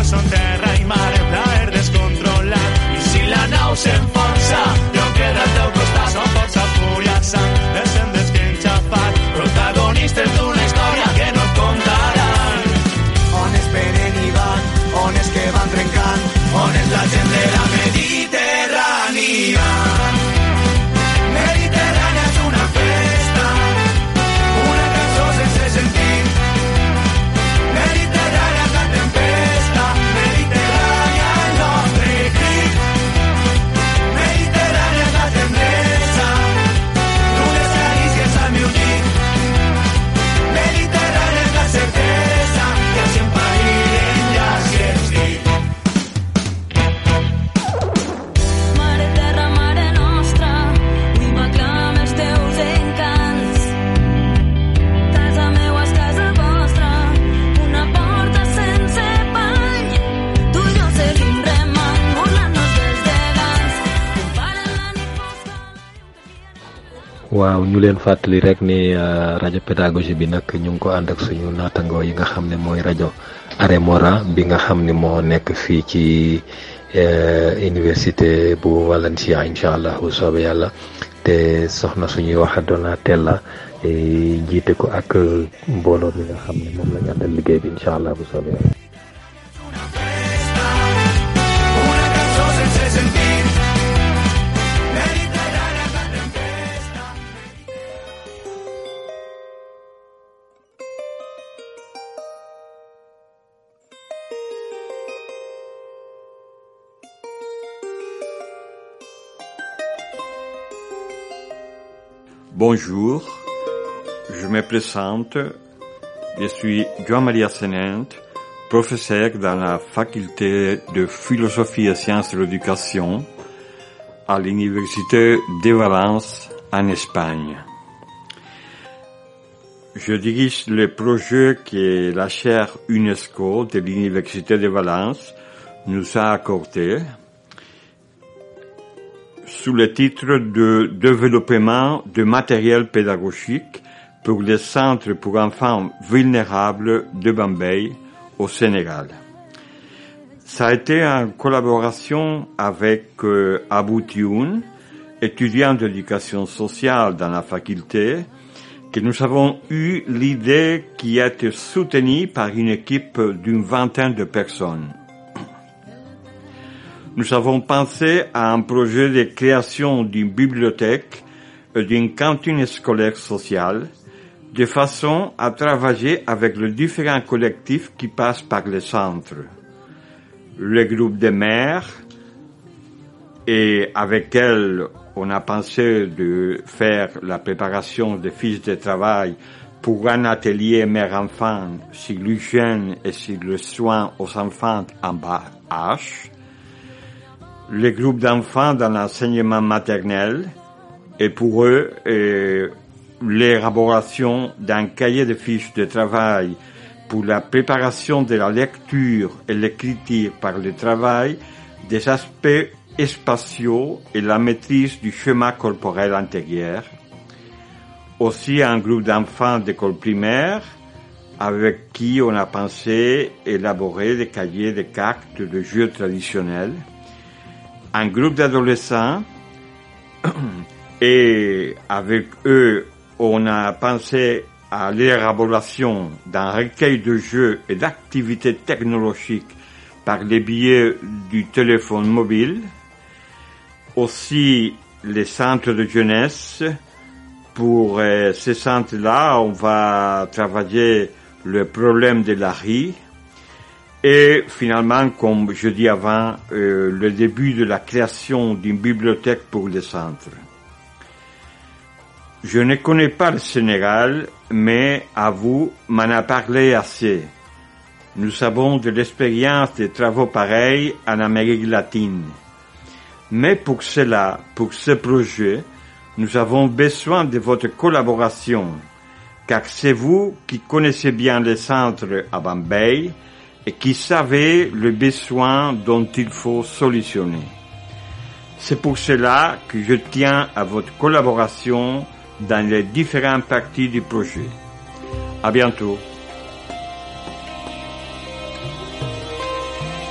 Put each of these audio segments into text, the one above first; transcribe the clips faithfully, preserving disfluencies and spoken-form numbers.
son terra i mar, plaer descontrolat. I si la nau s'enfonsa, jo queda al teu costat. Som força, fúria, sang, descendents que hem xafat, protagonistes d'una història que no et contaran. On es venen i van, on és que van trencant, on és la gent de la Mediterrània. Mediterrània és una festa, una cançó sense sentit. Mediterrània és la tempesta, Mediterrània el nostre crit. Mediterrània és la tendresa, d'unes carícies al meu llit. Mediterrània és la certesa, que si em parirem ja si ets dit. Mare terra, mare nostra, avui m'aclam els teus encants. Casa meua és casa vostra, una porta sense pany. Tu i jo seguim remant, burlant-nos dels gegants. Comparen la nit fosca. waaw ñu leen fàttali rek ni uh, rajo pédagogie bi nag ñu ngi ko ànd ak suñu naatangoo yi nga xam ne mooy rajo Aremora bi nga xam ne moo nekk fii ci uh, université bu Valencia incha allah bu soobee yàlla te soxna suñuy wax Donatella eh, jiite ko ak mbooloo mi nga xam ne moom la ñu àndal liggéey bi incha allah bu soobee yàlla. Una festa, una cançó sense sentit. Mediterrània és la tempesta. Bonjour, je me présente, je suis Joan Maria Senent, professeur dans la faculté de philosophie et sciences de l'éducation à l'université de Valence en Espagne. Je dirige le projet que la chaire UNESCO de l'université de Valence nous a accordé sous le titre de développement de matériel pédagogique pour les centres pour enfants vulnérables de Bambey au Sénégal. Ça a été en collaboration avec euh, Abou Tioun, étudiant d'éducation sociale dans la faculté, que nous avons eu l'idée qui a été soutenue par une équipe d'une vingtaine de personnes. Nous avons pensé à un projet de création d'une bibliothèque et d'une cantine scolaire sociale, de façon à travailler avec les différents collectifs qui passent par les centres. Le groupe des mères, et avec elles, on a pensé de faire la préparation des fiches de travail pour un atelier mère-enfant sur l'hygiène et sur le soin aux enfants en bas âge. Les groupes d'enfants dans l'enseignement maternel et pour eux euh, l'élaboration d'un cahier de fiches de travail pour la préparation de la lecture et l'écriture par le travail des aspects spatiaux et la maîtrise du schéma corporel intérieur. Aussi un groupe d'enfants d'école primaire avec qui on a pensé élaborer des cahiers de cartes de jeux traditionnels. Un groupe d'adolescents et avec eux, on a pensé à l'élaboration d'un recueil de jeux et d'activités technologiques par le biais du téléphone mobile. Aussi, les centres de jeunesse. Pour euh, ces centres-là, on va travailler le problème de la rue. Et finalement, comme je dis avant, euh, le début de la création d'une bibliothèque pour les centres. Je ne connais pas le Sénégal, mais à vous, m'en a parlé assez. Nous avons de l'expérience de travaux pareils en Amérique latine. Mais pour cela, pour ce projet, nous avons besoin de votre collaboration, car c'est vous qui connaissez bien les centres à Bambey et qui savez le besoin dont il faut solutionner. C'est pour cela que je tiens à votre collaboration dans les différentes parties du projet. À bientôt.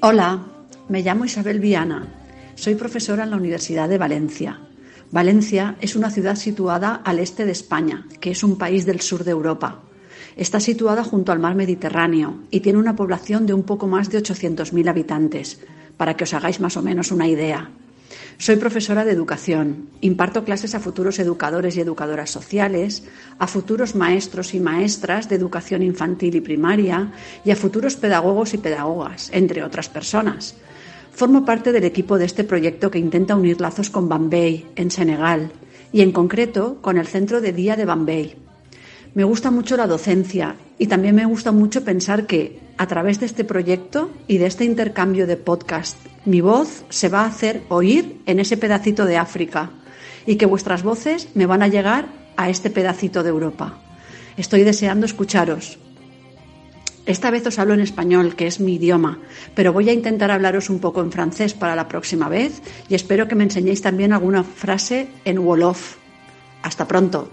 Hola, me llamo Isabel Viana. Soy profesora en la Universidad de Valencia. Valencia es una ciudad situada al este de España, que es un país del sur de Europa. Está situada junto al mar Mediterráneo y tiene una población de un poco más de ochocientos mil habitantes, para que os hagáis más o menos una idea. Soy profesora de educación, imparto clases a futuros educadores y educadoras sociales, a futuros maestros y maestras de educación infantil y primaria y a futuros pedagogos y pedagogas, entre otras personas. Formo parte del equipo de este proyecto que intenta unir lazos con Bambey, en Senegal, y en concreto con el Centro de Día de Bambey. Me gusta mucho la docencia y también me gusta mucho pensar que, a través de este proyecto y de este intercambio de podcast, mi voz se va a hacer oír en ese pedacito de África y que vuestras voces me van a llegar a este pedacito de Europa. Estoy deseando escucharos. Esta vez os hablo en español, que es mi idioma, pero voy a intentar hablaros un poco en francés para la próxima vez y espero que me enseñéis también alguna frase en Wolof. Hasta pronto.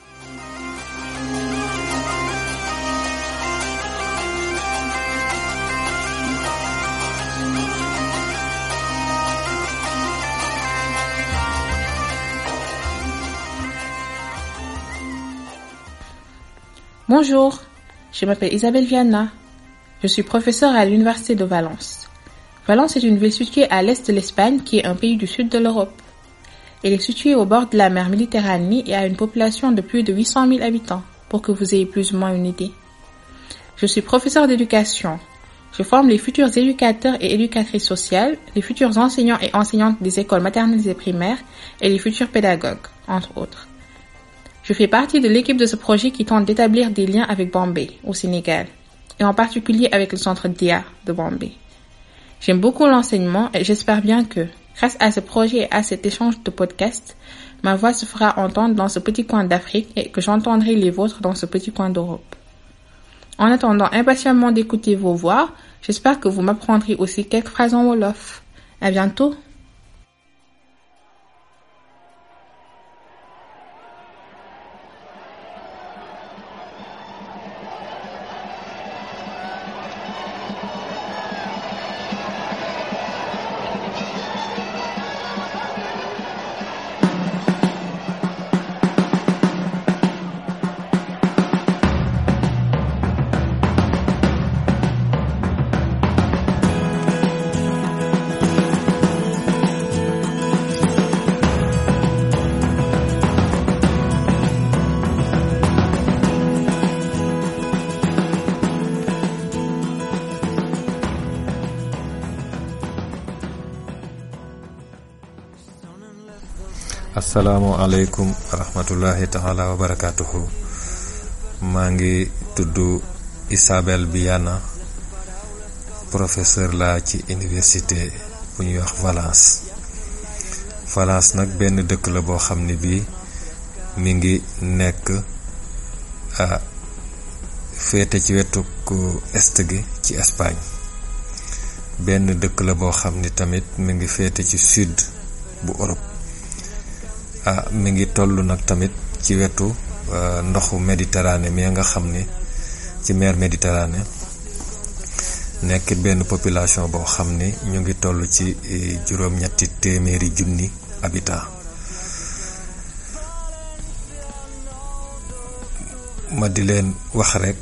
Bonjour, je m'appelle Isabelle Viana. Je suis professeure à l'Université de Valence. Valence est une ville située à l'est de l'Espagne qui est un pays du sud de l'Europe. Elle est située au bord de la mer Méditerranée et a une population de plus de huit cent mille habitants, pour que vous ayez plus ou moins une idée. Je suis professeure d'éducation. Je forme les futurs éducateurs et éducatrices sociales, les futurs enseignants et enseignantes des écoles maternelles et primaires et les futurs pédagogues, entre autres. Je fais partie de l'équipe de ce projet qui tente d'établir des liens avec Bambey, au Sénégal, et en particulier avec le centre D I A de Bambey. J'aime beaucoup l'enseignement et j'espère bien que, grâce à ce projet et à cet échange de podcasts, ma voix se fera entendre dans ce petit coin d'Afrique et que j'entendrai les vôtres dans ce petit coin d'Europe. En attendant impatiemment d'écouter vos voix, j'espère que vous m'apprendrez aussi quelques phrases en Wolof. À bientôt! Assalamu alaikum rahmatullahi ta'ala wa barakatuhu. Mangi tuddu Isabel Biana, professeur la ci université bu ñuy wax Valence. Valence nak benn dëkk la boo xam ne bii mi ngi nekk a féete ci wetu est gi ci Espagne. Benn dëkk la boo xam ni tamit mi ngi féete ci sud bu Europe. ah mi ngi tollu nag tamit ci wetu uh, ndoxu Méditerranée mi nga xam ni ci mer Méditerranée nekk benn population boo xam ni ñu ngi tollu ci juróom-ñetti téeméeri junni habitants. ma di leen wax rek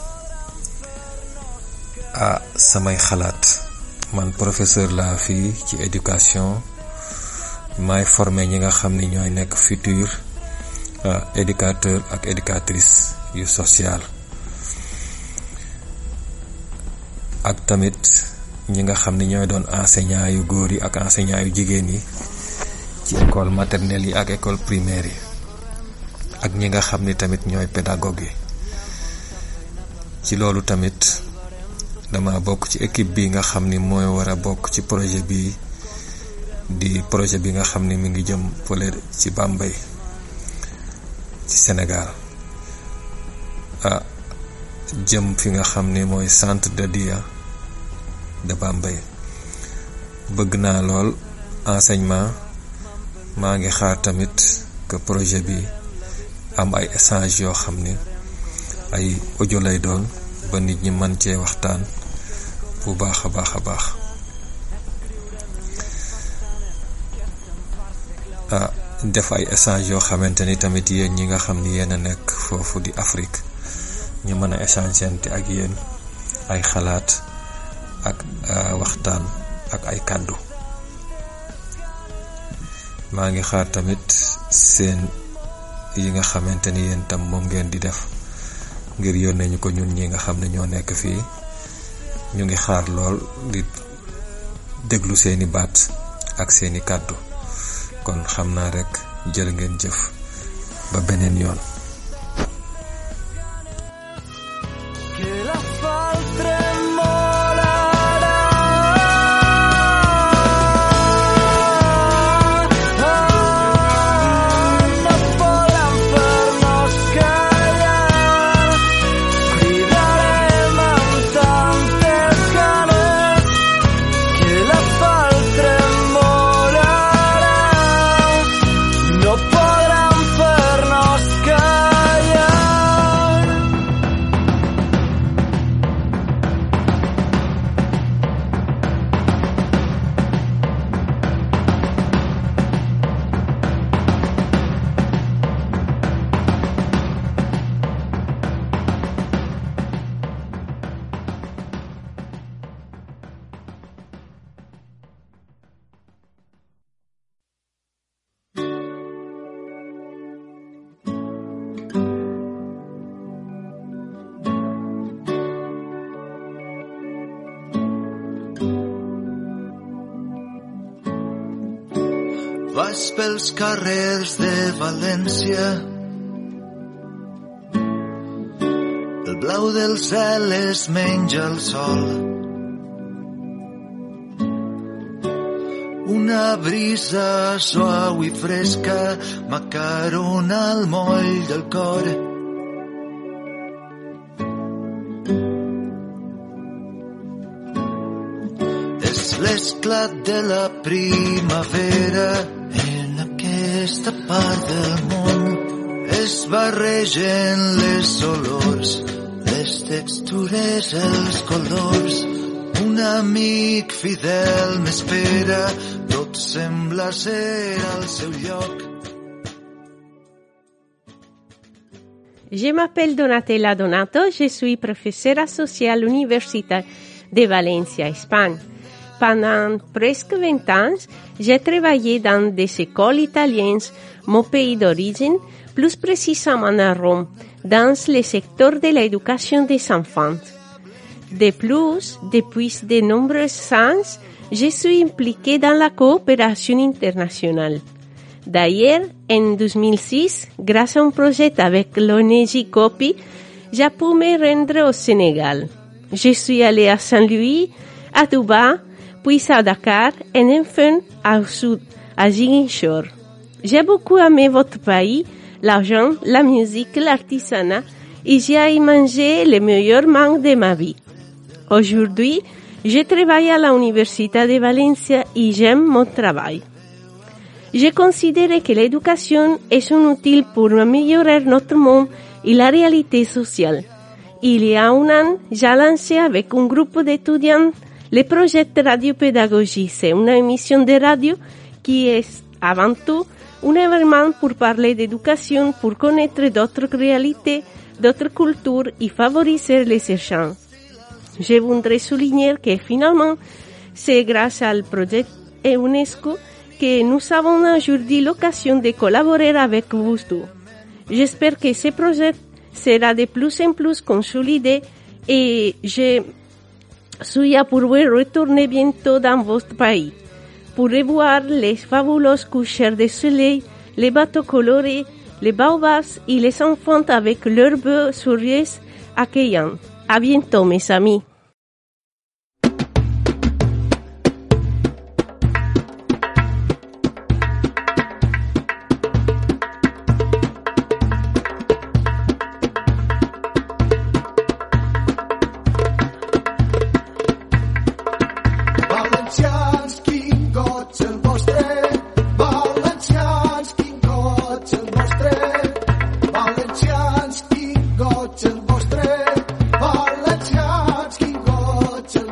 ah samay xalaat man professeur la fii ci éducation. may formé ñi nga xam ni ñooy nekk futur uh, éducateur ak éducatrice yu social ak tamit ñi nga xam ni ñooy doon enseignant yu góor yi ak enseignant yu jigéen yi ci école maternelle yi ak école primaire yi ak ñi nga xam ni tamit ñooy pédagogue yi. ci loolu tamit dama bokk ci équipe bi nga xam ni mooy war a bokk ci projet bi di projet bi nga xam ni mi ngi jëm fële ci Bambey ci Sénégal ah jëm fi nga xam ni mooy centre de D I A de Bambey. bëgg naa lool enseignement maa ngi xaar tamit que projet bi am ay échange yoo xam ni ay audio lay doon ba nit ñi mën cee waxtaan bu baax a baax a baax. ah def ay échange yoo xamante ni tamit yéen ñi nga xam ni yéen a nekk foofu di Afrique ñu mën a échangeante ak yéen ay xalaat ak waxtaan ak ay kàddu. maa ngi xaar tamit seen yi nga xamante ni yéen tam moom ngeen di def ngir yónnee ñu ko ñun ñi nga xam ne ñoo nekk fii ñu ngi xaar lool di déglu seeni baat ak seeni kàddu. kon xam naa rek jërë ngeen jëf ba beneen yoon. Vas pels carrers de València, el blau del cel es menja el sol. Una brisa suau i fresca m'acarona el moll del cor. És l'esclat de la primavera en aquesta part del món. Es barregen les olors, les textures, els colors. Un amic fidel m'espera, tot sembla ser al seu lloc. Je m'appelle Donatella Donato, je suis professeure associée à l'Université de Valencia, Espagne. Pendant presque vingt ans, j'ai travaillé dans des écoles italiennes, mon pays d'origine, plus précisément à Rome, dans le secteur de l'éducation des enfants. De plus, depuis de nombreux ans, je suis impliquée dans la coopération internationale. D'ailleurs, en deux mille six, grâce à un projet avec l'O N G COPI, j'ai pu me rendre au Sénégal. Je suis allée à Saint-Louis, à Touba, puis à Dakar, et enfin au sud, à Ziguinchor. J'ai beaucoup aimé votre pays, l'argent, la musique, l'artisanat, et j'ai mangé les meilleurs mangues de ma vie. Aujourd'hui, je travaille à l'Université de Valencia et j'aime mon travail. Je considère que l'éducation est un outil pour améliorer notre monde et la réalité sociale. Il y a un an, j'ai lancé avec un groupe d'étudiants le projet de radiopédagogie. C'est une émission de radio qui est avant tout un événement pour parler d'éducation, pour connaître d'autres réalités, d'autres cultures et favoriser les échanges. Je voudrais souligner que finalement, c'est grâce au projet UNESCO que nous avons aujourd'hui l'occasion de collaborer avec vous tous. J'espère que ce projet sera de plus en plus consolidé et je suis à pour vous retourner bientôt dans votre pays pour revoir les fabuleuses couchers de soleil, les bateaux colorés, les baobabs et les enfants avec leurs beaux sourires accueillants. À bientôt, mes amis.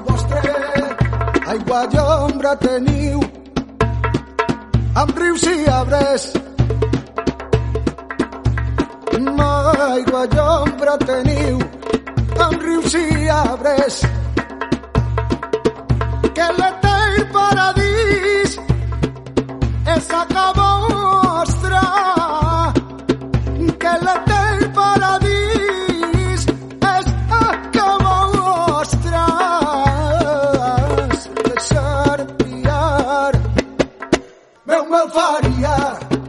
Teniu amb rius i arbres. Aigua i ombra teniu amb rius i arbres. Que l'etern paradís és a casa vostra. Que l'etern paradís és a casa vostra. Deixar triar meu meu faria.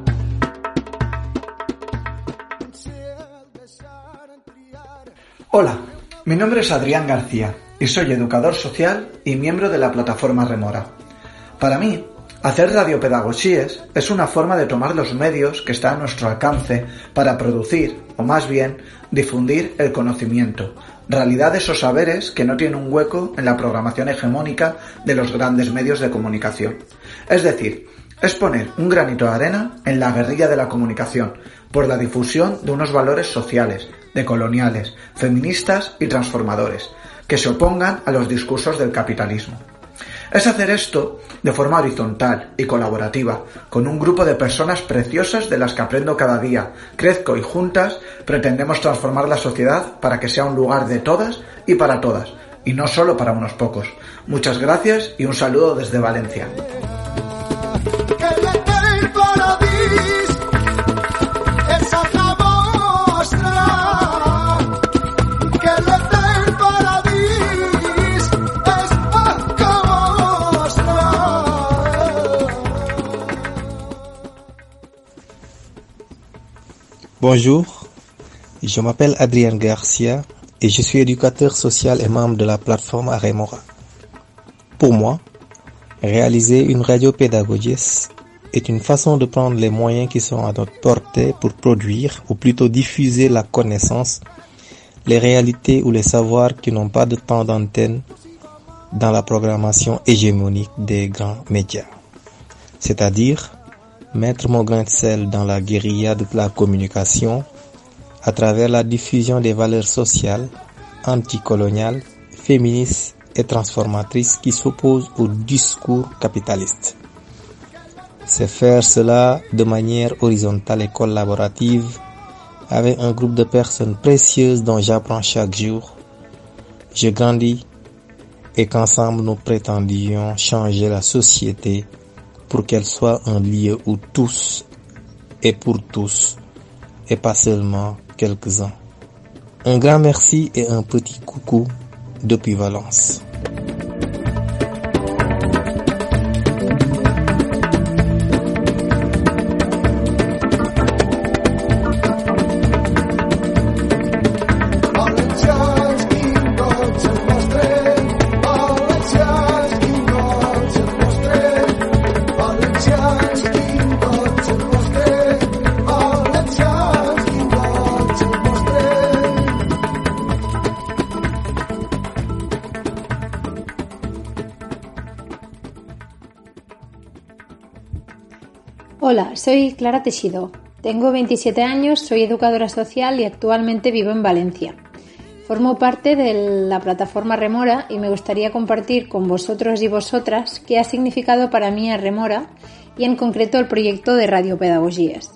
Hola, mi nombre es Adrián García y soy educador social y miembro de la plataforma Remora. Para mí, hacer radiopedagogías es una forma de tomar los medios que están a nuestro alcance para producir, o más bien, difundir el conocimiento, realidades o saberes que no tienen un hueco en la programación hegemónica de los grandes medios de comunicación. Es decir, es poner un granito de arena en la guerrilla de la comunicación por la difusión de unos valores sociales, decoloniales, feministas y transformadores, que se opongan a los discursos del capitalismo. Es hacer esto de forma horizontal y colaborativa, con un grupo de personas preciosas de las que aprendo cada día, crezco y juntas pretendemos transformar la sociedad para que sea un lugar de todas y para todas, y no solo para unos pocos. Muchas gracias y un saludo desde Valencia. Bonjour, je m'appelle Adrien Garcia et je suis éducateur social et membre de la plateforme Aremora. Pour moi, réaliser une radiopédagogie est une façon de prendre les moyens qui sont à notre portée pour produire, ou plutôt diffuser la connaissance, les réalités ou les savoirs qui n'ont pas de temps d'antenne dans la programmation hégémonique des grands médias. C'est-à-dire mettre mon grain de sel dans la guérilla de la communication à travers la diffusion des valeurs sociales, anticoloniales, féministes et transformatrices qui s'opposent au discours capitaliste. C'est faire cela de manière horizontale et collaborative avec un groupe de personnes précieuses dont j'apprends chaque jour. Je grandis et qu'ensemble nous prétendions changer la société pour qu'elle soit un lieu où tous et pour tous et pas seulement quelques-uns. Un grand merci et un petit coucou depuis Valence. Hola, soy Clara Teixidó. Tengo veintisiete años, soy educadora social y actualmente vivo en Valencia. Formo parte de la plataforma Remora y me gustaría compartir con vosotros y vosotras qué ha significado para mí a Remora y en concreto el proyecto de radiopedagogías.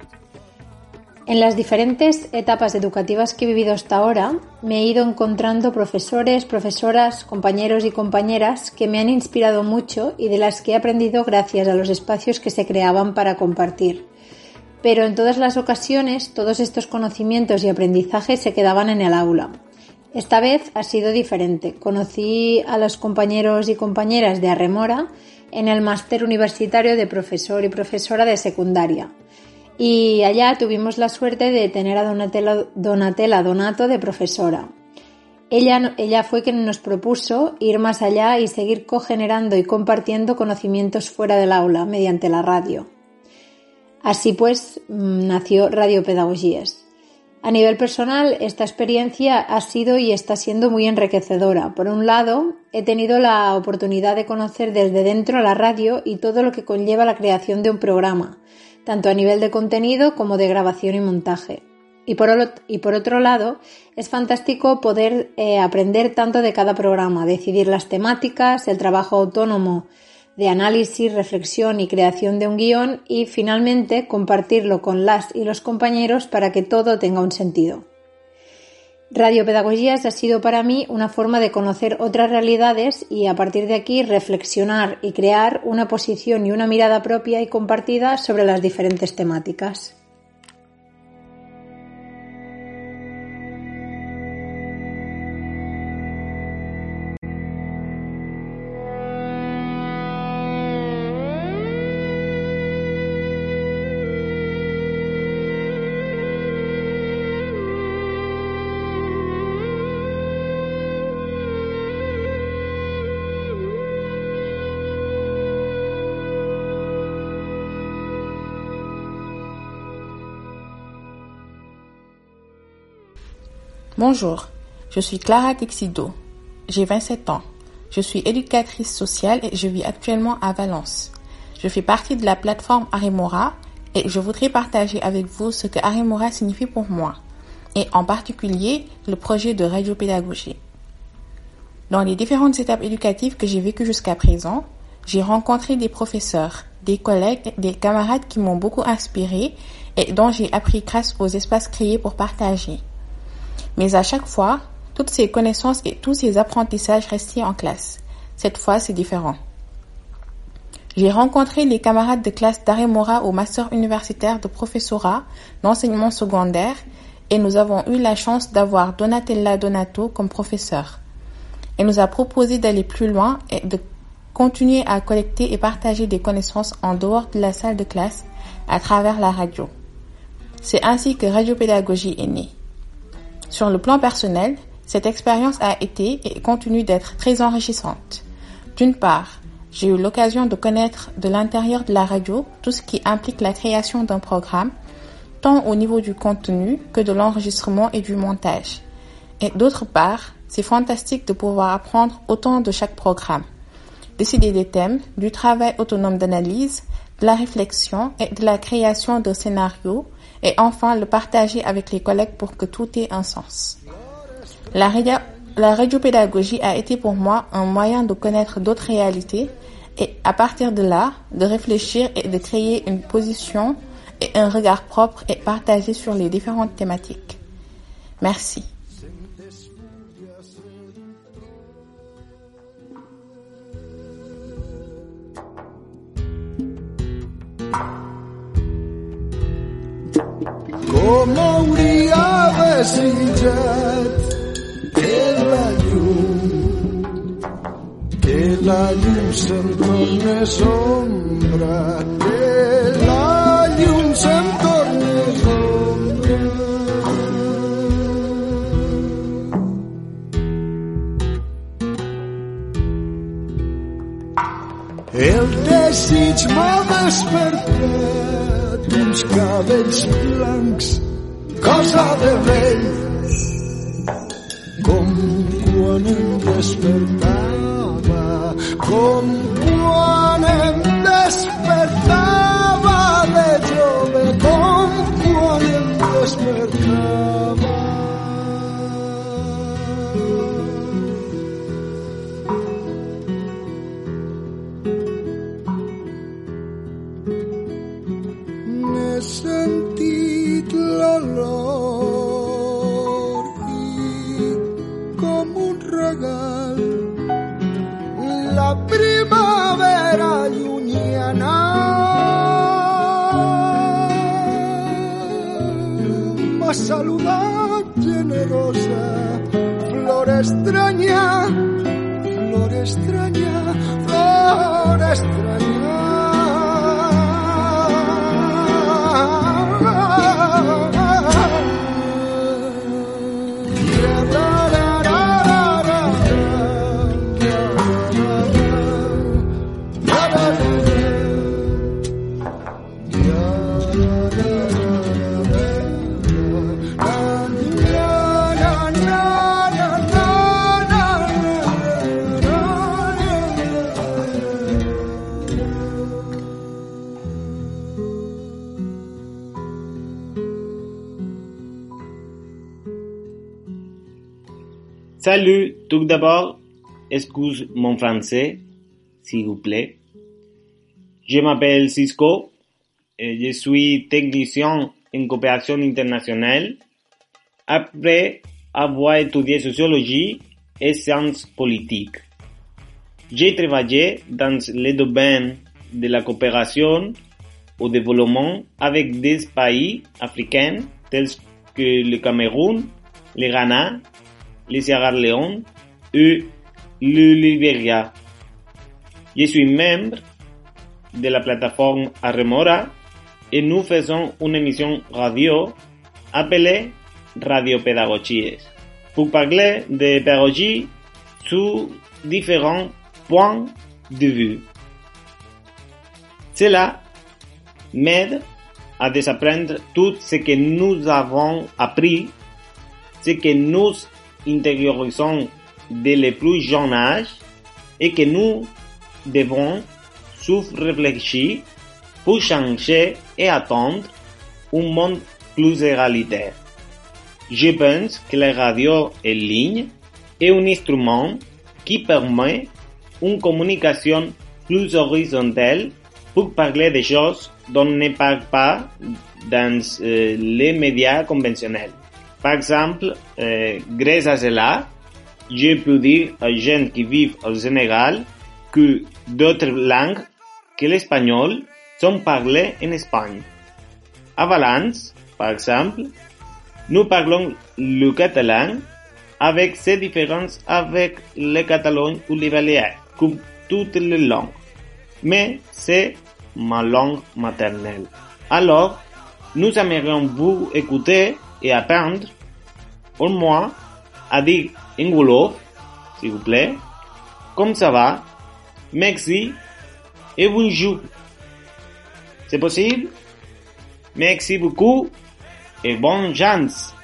En las diferentes etapas educativas que he vivido hasta ahora, me he ido encontrando profesores, profesoras, compañeros y compañeras que me han inspirado mucho y de las que he aprendido gracias a los espacios que se creaban para compartir. Pero en todas las ocasiones, todos estos conocimientos y aprendizajes se quedaban en el aula. Esta vez ha sido diferente. Conocí a los compañeros y compañeras de Arremora en el máster universitario de profesor y profesora de secundaria. Y allá tuvimos la suerte de tener a Donatella, Donatella Donato de profesora. Ella, ella fue quien nos propuso ir más allá y seguir cogenerando y compartiendo conocimientos fuera del aula mediante la radio. Así pues, nació Radiopedagogías. A nivel personal, esta experiencia ha sido y está siendo muy enriquecedora. Por un lado, he tenido la oportunidad de conocer desde dentro la radio y todo lo que conlleva la creación de un programa, tanto a nivel de contenido como de grabación y montaje. Y por, y por otro lado, es fantástico poder eh, aprender tanto de cada programa, decidir las temáticas, el trabajo autónomo de análisis, reflexión y creación de un guión y finalmente compartirlo con las y los compañeros para que todo tenga un sentido. Radiopedagogías ha sido para mí una forma de conocer otras realidades y a partir de aquí reflexionar y crear una posición y una mirada propia y compartida sobre las diferentes temáticas. Bonjour, je suis Clara Texido. J'ai vingt-sept ans. Je suis éducatrice sociale et je vis actuellement à Valence. Je fais partie de la plateforme Aremora et je voudrais partager avec vous ce que Aremora signifie pour moi, et en particulier le projet de radiopédagogie. Dans les différentes étapes éducatives que j'ai vécues jusqu'à présent, j'ai rencontré des professeurs, des collègues et des camarades qui m'ont beaucoup inspiré et dont j'ai appris grâce aux espaces créés pour partager. Mais à chaque fois, toutes ces connaissances et tous ces apprentissages restaient en classe. Cette fois, c'est différent. J'ai rencontré les camarades de classe d'Aremora au master universitaire de professorat d'enseignement secondaire et nous avons eu la chance d'avoir Donatella Donato comme professeur. Elle nous a proposé d'aller plus loin et de continuer à collecter et partager des connaissances en dehors de la salle de classe à travers la radio. C'est ainsi que Radiopédagogie est née. Sur le plan personnel, cette expérience a été et continue d'être très enrichissante. D'une part, j'ai eu l'occasion de connaître de l'intérieur de la radio tout ce qui implique la création d'un programme, tant au niveau du contenu que de l'enregistrement et du montage. Et d'autre part, c'est fantastique de pouvoir apprendre autant de chaque programme, décider des thèmes, du travail autonome d'analyse, de la réflexion et de la création de scénarios, et enfin le partager avec les collègues pour que tout ait un sens. La, radio, la radiopédagogie a été pour moi un moyen de connaître d'autres réalités et à partir de là, de réfléchir et de créer une position et un regard propre et partagé sur les différentes thématiques. Merci. Com hauria desitjat que la llum, que la llum se'm tornés ombra, que la llum se'm tornés ombra. El desig m'ha despertat uns cabells blancs, cosa de vell, com quan em despertava, com quan em despertava de jove, com quan em despertava. N'he sentit l'olor i com un regal la primavera llunyana m'ha saludat generosa, flor estranya, flor estranya, flor estranya. Salut, tout d'abord, excuse mon français, s'il vous plaît. Je m'appelle Cisco et je suis technicien en coopération internationale. Après avoir étudié sociologie et sciences politiques, j'ai travaillé dans le domaine de la coopération au développement avec des pays africains tels que le Cameroun, le Ghana, le Sierra Leone et le Libéria. Je suis membre de la plateforme Aremora et nous faisons une émission radio appelée Radio Pédagogies pour parler de pédagogie sous différents points de vue. Cela m'aide à désapprendre tout ce que nous avons appris, ce que nous intériorisons dès le plus jeune âge et que nous devons sous-réfléchir pour changer et attendre un monde plus égalitaire. Je pense que la radio en ligne est un instrument qui permet une communication plus horizontale pour parler des choses dont on ne parle pas dans euh, les médias conventionnels. Par exemple, euh, grâce à cela, je peux dire aux gens qui vivent au Sénégal que d'autres langues que l'espagnol sont parlées en Espagne. À Valence, par exemple, nous parlons le catalan avec ses différences avec le catalan ou le balear, comme toutes les langues. Mais c'est ma langue maternelle. Alors, nous aimerions vous écouter et apprendre, au moins, à dire en wolof, s'il vous plaît, comme ça va, merci et bonjour. C'est possible? Merci beaucoup et bonne chance.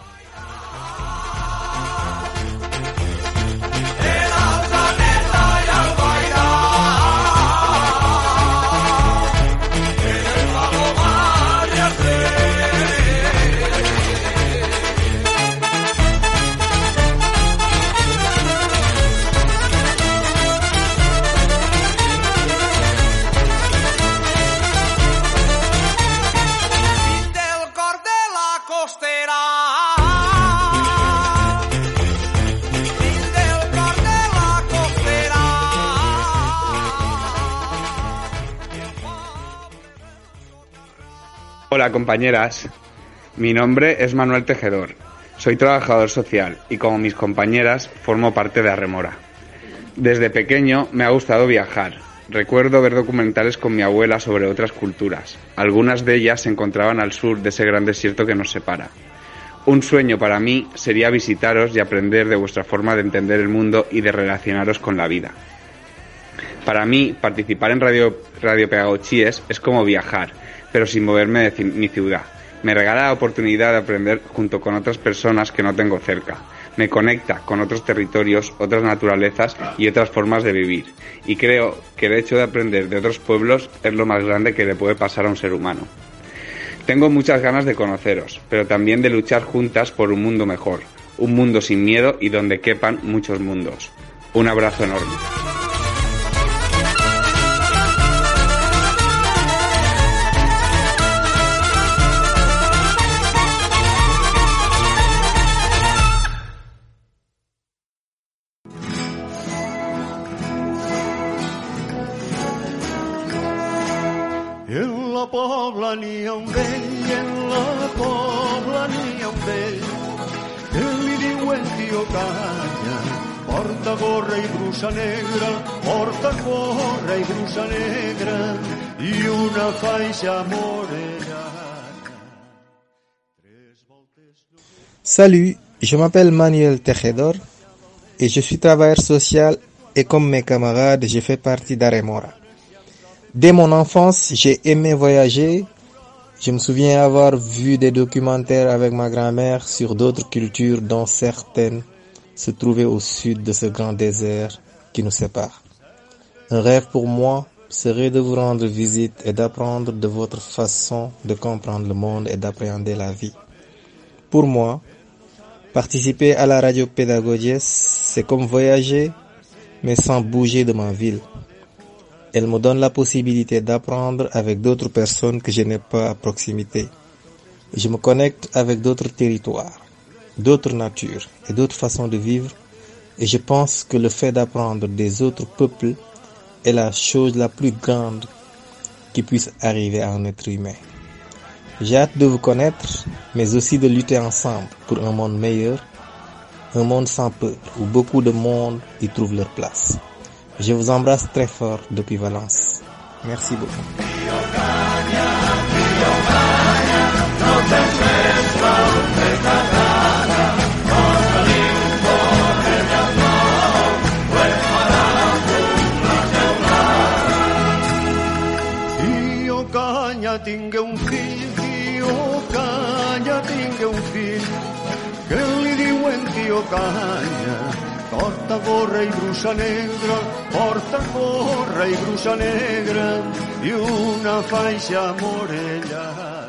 Hola compañeras, mi nombre es Manuel Tejedor, soy trabajador social y como mis compañeras formo parte de Arremora. Desde pequeño me ha gustado viajar, recuerdo ver documentales con mi abuela sobre otras culturas, algunas de ellas se encontraban al sur de ese gran desierto que nos separa. Un sueño para mí sería visitaros y aprender de vuestra forma de entender el mundo y de relacionaros con la vida. Para mí, participar en Radio, Radio Pédagogies es como viajar, pero sin moverme de mi ciudad. Me regala la oportunidad de aprender junto con otras personas que no tengo cerca. Me conecta con otros territorios, otras naturalezas y otras formas de vivir. Y creo que el hecho de aprender de otros pueblos es lo más grande que le puede pasar a un ser humano. Tengo muchas ganas de conoceros, pero también de luchar juntas por un mundo mejor. Un mundo sin miedo y donde quepan muchos mundos. Un abrazo enorme. En la Pobla n'hi ha un vell, en la Pobla n'hi ha un vell, que li diuen tio Canya, porta gorra i brusa negra, porta gorra i brusa negra, i una faixa morena. Salut, je m'appelle Manuel Tejedor et je suis travailleur social et comme mes camarades, je fais partie d'Aremora. Dès mon enfance, j'ai aimé voyager. Je me souviens avoir vu des documentaires avec ma grand-mère sur d'autres cultures dont certaines se trouvaient au sud de ce grand désert qui nous sépare. Un rêve pour moi serait de vous rendre visite et d'apprendre de votre façon de comprendre le monde et d'appréhender la vie. Pour moi, participer à la Radio Pédagogies, c'est comme voyager, mais sans bouger de ma ville. Elle me donne la possibilité d'apprendre avec d'autres personnes que je n'ai pas à proximité. Je me connecte avec d'autres territoires, d'autres natures et d'autres façons de vivre, et je pense que le fait d'apprendre des autres peuples est la chose la plus grande qui puisse arriver à un être humain. J'ai hâte de vous connaître, mais aussi de lutter ensemble pour un monde meilleur, un monde sans peur, où beaucoup de monde y trouvent leur place. Je vous embrasse très fort depuis Valence. Merci beaucoup. Tio Canya tingué un fill, tio Canya tingué un fill, que li diuen tio Canya. Porta gorra i brusa negra, porta gorra i brusa negra, i una faixa morellana.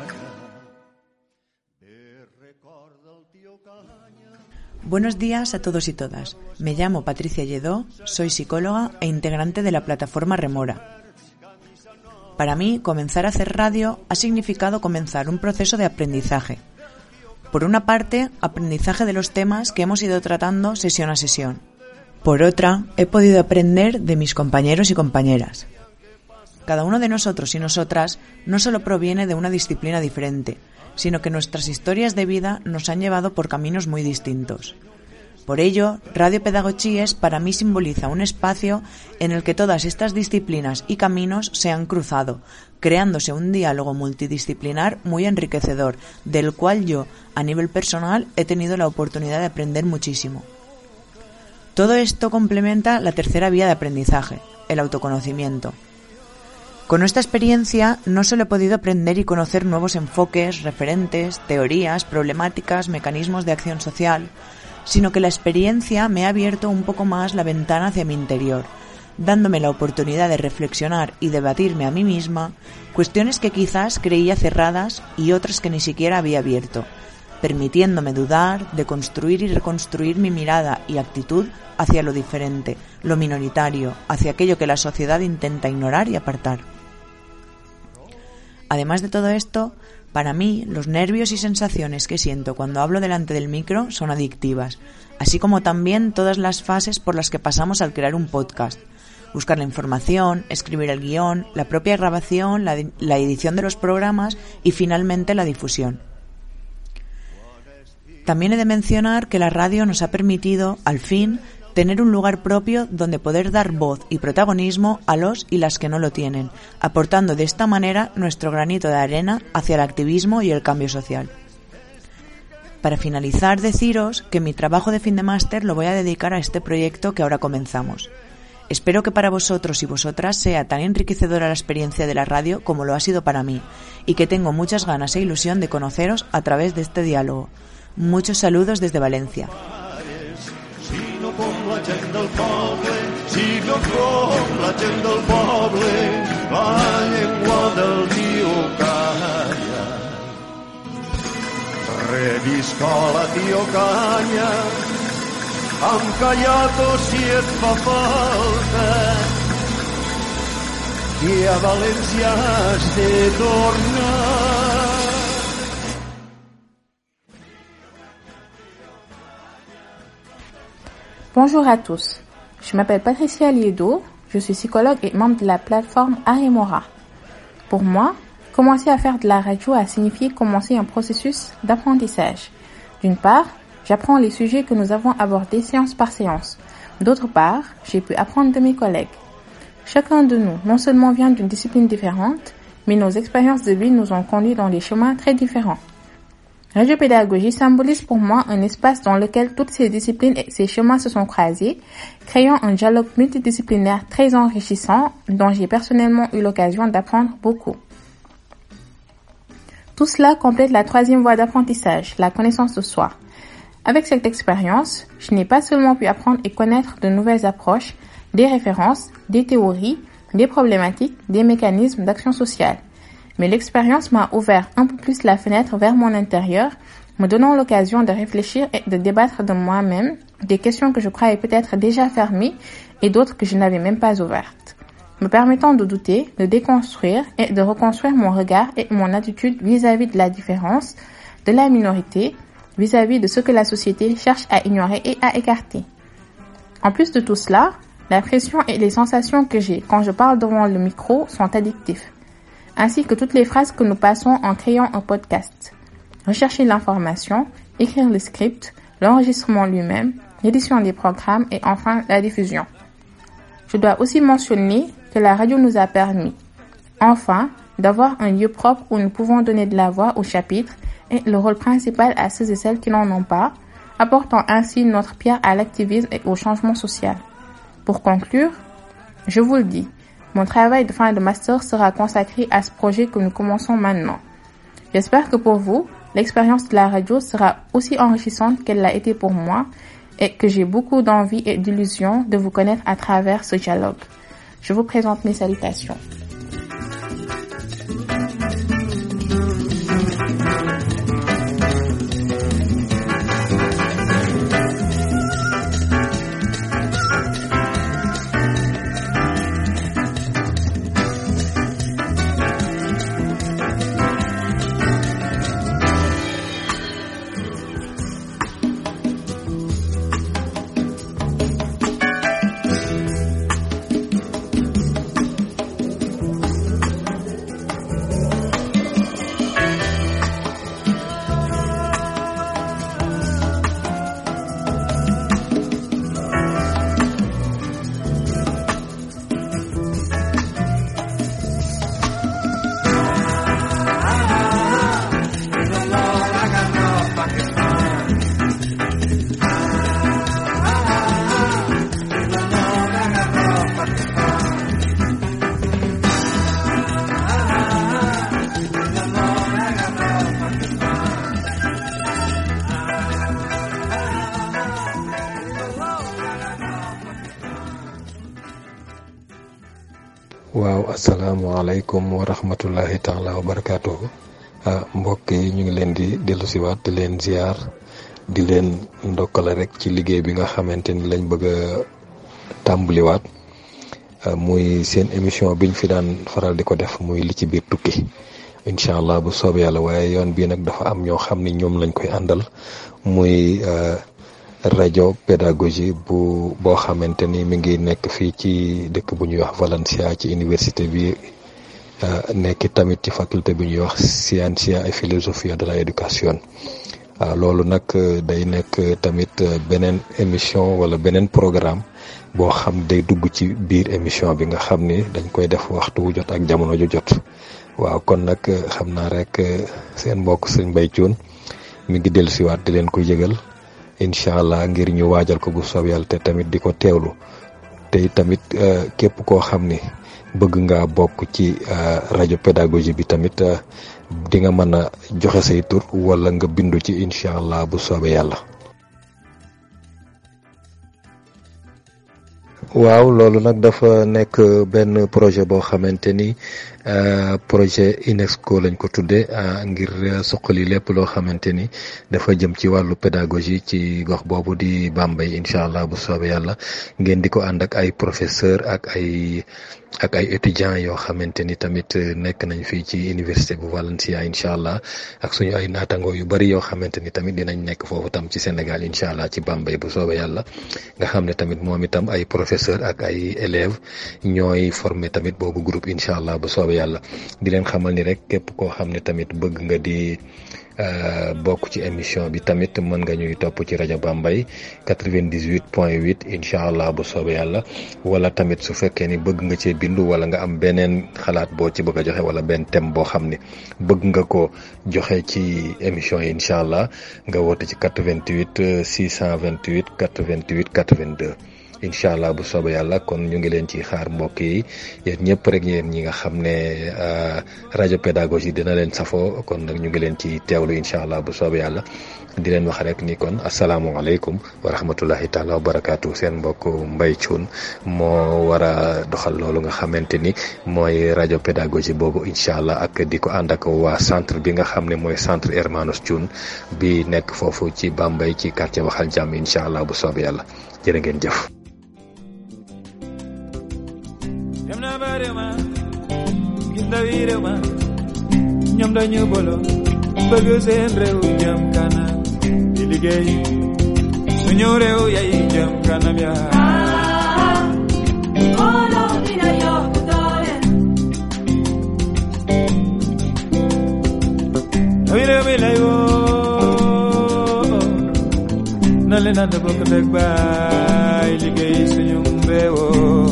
Buenos días a todos y todas. Me llamo Patricia Lledó, soy psicóloga e integrante de la plataforma Remora. Para mí, comenzar a hacer radio ha significado comenzar un proceso de aprendizaje. Por una parte, aprendizaje de los temas que hemos ido tratando sesión a sesión. Por otra, he podido aprender de mis compañeros y compañeras. Cada uno de nosotros y nosotras no solo proviene de una disciplina diferente, sino que nuestras historias de vida nos han llevado por caminos muy distintos. Por ello, Radio Pedagogies para mí simboliza un espacio en el que todas estas disciplinas y caminos se han cruzado, creándose un diálogo multidisciplinar muy enriquecedor, del cual yo, a nivel personal, he tenido la oportunidad de aprender muchísimo. Todo esto complementa la tercera vía de aprendizaje, el autoconocimiento. Con esta experiencia no solo he podido aprender y conocer nuevos enfoques, referentes, teorías, problemáticas, mecanismos de acción social, sino que la experiencia me ha abierto un poco más la ventana hacia mi interior, dándome la oportunidad de reflexionar y debatirme a mí misma cuestiones que quizás creía cerradas y otras que ni siquiera había abierto, permitiéndome dudar, deconstruir y reconstruir mi mirada y actitud hacia lo diferente, lo minoritario, hacia aquello que la sociedad intenta ignorar y apartar. Además de todo esto, para mí, los nervios y sensaciones que siento cuando hablo delante del micro son adictivas, así como también todas las fases por las que pasamos al crear un podcast. Buscar la información, escribir el guión, la propia grabación, la, la edición de los programas y finalmente la difusión. También he de mencionar que la radio nos ha permitido, al fin, tener un lugar propio donde poder dar voz y protagonismo a los y las que no lo tienen, aportando de esta manera nuestro granito de arena hacia el activismo y el cambio social. Para finalizar, deciros que mi trabajo de fin de máster lo voy a dedicar a este proyecto que ahora comenzamos. Espero que para vosotros y vosotras sea tan enriquecedora la experiencia de la radio como lo ha sido para mí, y que tengo muchas ganas e ilusión de conoceros a través de este diálogo. Muchos saludos desde Valencia. Com la gent del poble, siga com la gent del poble, la llengua del tio Canya. Revisca la tio Canya, amb callato si et fa falta, i a València has de tornar. Bonjour à tous, je m'appelle Patricia Lledó, je suis psychologue et membre de la plateforme Remora. Pour moi, commencer à faire de la radio a signifié commencer un processus d'apprentissage. D'une part, j'apprends les sujets que nous avons abordés séance par séance. D'autre part, j'ai pu apprendre de mes collègues. Chacun de nous non seulement vient d'une discipline différente, mais nos expériences de vie nous ont conduits dans des chemins très différents. Radio Pédagogie symbolise pour moi un espace dans lequel toutes ces disciplines et ces chemins se sont croisés, créant un dialogue multidisciplinaire très enrichissant dont j'ai personnellement eu l'occasion d'apprendre beaucoup. Tout cela complète la troisième voie d'apprentissage, la connaissance de soi. Avec cette expérience, je n'ai pas seulement pu apprendre et connaître de nouvelles approches, des références, des théories, des problématiques, des mécanismes d'action sociale. Mais l'expérience m'a ouvert un peu plus la fenêtre vers mon intérieur, me donnant l'occasion de réfléchir et de débattre de moi-même, des questions que je croyais peut-être déjà fermées et d'autres que je n'avais même pas ouvertes. me permettant de douter, de déconstruire et de reconstruire mon regard et mon attitude vis-à-vis de la différence, de la minorité, vis-à-vis de ce que la société cherche à ignorer et à écarter. En plus de tout cela, la pression et les sensations que j'ai quand je parle devant le micro sont addictifs, ainsi que toutes les phrases que nous passons en créant un podcast. Rechercher l'information, écrire le script, l'enregistrement lui-même, l'édition des programmes et enfin la diffusion. Je dois aussi mentionner que la radio nous a permis, enfin, d'avoir un lieu propre où nous pouvons donner de la voix au chapitre et le rôle principal à ceux et celles qui n'en ont pas, apportant ainsi notre pierre à l'activisme et au changement social. Pour conclure, je vous le dis, mon travail de fin de master sera consacré à ce projet que nous commençons maintenant. J'espère que pour vous, l'expérience de la radio sera aussi enrichissante qu'elle l'a été pour moi et que j'ai beaucoup d'envie et d'illusion de vous connaître à travers ce dialogue. Je vous présente mes salutations. waaw asalaamaaleykum wa rahmatullahi taala wa barakaatuhu ah mbokk yi ñu ngi leen di dellu siwaat di leen ziar di leen ndokkale rek ci liggéey bi nga xamante ni lañ bëgg a tàmbaliwaat muy seen émission biñ fi daan faral di ko def muy li ci biir tukki incha allah bu soobee yàlla waaye yoon bii nag dafa am ñoo xam ni ñoom lañ koy àndal muy rajo pédagogie bu boo xamante ni mi ngi nekk fii ci dëkk bu ñuy wax Valencia ci université bi nekk tamit ci faculté bu ñuy wax Ciencia et Filosofia de la Educación waaw loolu nag day nekk tamit beneen émission wala beneen programme boo xam day dugg ci biir émission bi nga xam ni dañ koy def waxtu wu jot ak jamono ju jot waaw kon nag xam naa rek seen mbokk sëñ Mbaye Thioune mi ngi dellusiwaat di leen ko yëgal incha allah ngir ñu waajal ko bu soob yàlla te tamit di ko teewlu te tamit képp koo xam ni bëgg nga bokk ci rajo pédagogie bi tamit di nga mën a joxe say tur wala nga bindu ci incha allah bu soobee yàlla. waaw loolu nag dafa nekk benn projet boo xamante ni projet UNESCO lañ ko tudde ngir suqali lépp loo xamante ni dafa jëm ci wàllu pédagogie ci gox boobu di Bambey incha allah bu soobee yàlla ngeen di ko ànd ak ay professeur ak ay ak ay étudiants yoo xamante ni tamit nekk nañ fii ci université bu Valencia incha allah ak suñu ay naatangoo yu bari yoo xamante ni tamit dinañ nekk foofu tam ci Sénégal incha allah ci Bambey bu soobee yàlla nga xam ne tamit moom itam ay professeur ak ay élèves ñooy formé tamit boobu groupe incha allah bu soobee yàlla di leen xamal ni rek képp koo xam ne tamit bëgg nga di bokk ci émission bi tamit mën nga ñuy topp ci rajo Bambey quatre-vingt-dix-huit point huit incha allah bu soobee yàlla wala tamit su fekkee ni bëgg nga cee bindu wala nga am beneen xalaat boo ci bëgg a joxe wala benn thème boo xam ni bëgg nga ko joxe ci émission yi incha allah nga woote ci quatre-vingt-huit six cent vingt-huit quatre-vingt-huit quatre-vingt-deux incha allah bu soobee yàlla kon ñu ngi leen ci xaar mbokk yi yéen ñëpp rek yéen ñi nga xam ne rajo pédagogie dina leen safoo kon nag ñu ngi leen ci teewlu incha allah bu soobee yàlla di leen wax rek ni kon asalaamualeykum wa rahmatullahi taala wa barakaatu seen mbokk Mbaye Thioune moo war a doxal loolu nga xamante ni mooy rajo pédagogie boobu incha allah ak di ko ànd ak waa centre bi nga xam ne mooy centre Hermanos Thioune bi nekk foofu ci Bambey ci quartier Waxal Jàmm incha allah bu soobee yàlla jërë ngeen jëf. réew ma ñoom dañu bolo bëgg seen réew jëm kanam di liggéey suñu réew yay jëm kanam yaa na leen ànd bokk ndeg baay liggéey suñu mbéewoo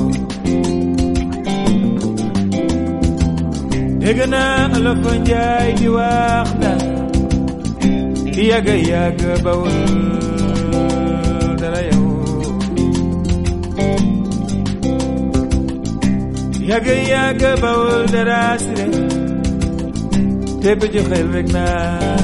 dégg naa Olof Njaay di wax na yàgg yàgg bawul dara yow yàgg yàgg bawul dara sire te bu ju xel rek naa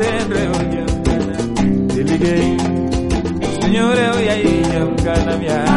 Yeah.